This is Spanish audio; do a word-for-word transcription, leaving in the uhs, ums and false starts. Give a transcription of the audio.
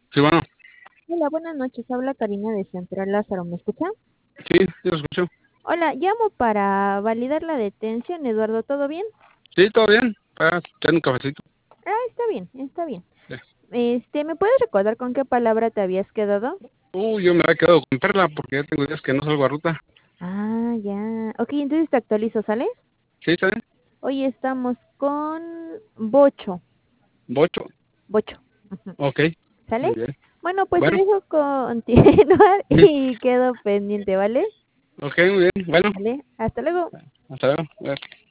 Sí, bueno, Hola, buenas noches. Habla Karina de Central Lázaro. ¿Me escucha? sí, sí lo escucho. Hola, llamo para validar la detención, Eduardo. ¿Todo bien? Sí, todo bien. Para echar un cafecito. Ah, está bien, está bien. Sí. Este, ¿me puedes recordar con qué palabra te habías quedado? Uh, yo me había quedado con Perla porque ya tengo días que no salgo a ruta. Ah, ya. Ok, entonces te actualizo, ¿sale? Sí, ¿está bien? Hoy estamos con Bocho. Bocho. Bocho. Ujú. Ok, ¿Sale? muy bien. Bueno, pues te Bueno, dejo continuar ujú, y quedo pendiente, ¿vale? ok, muy bien. Bueno, ¿Vale? Hasta luego. hasta luego.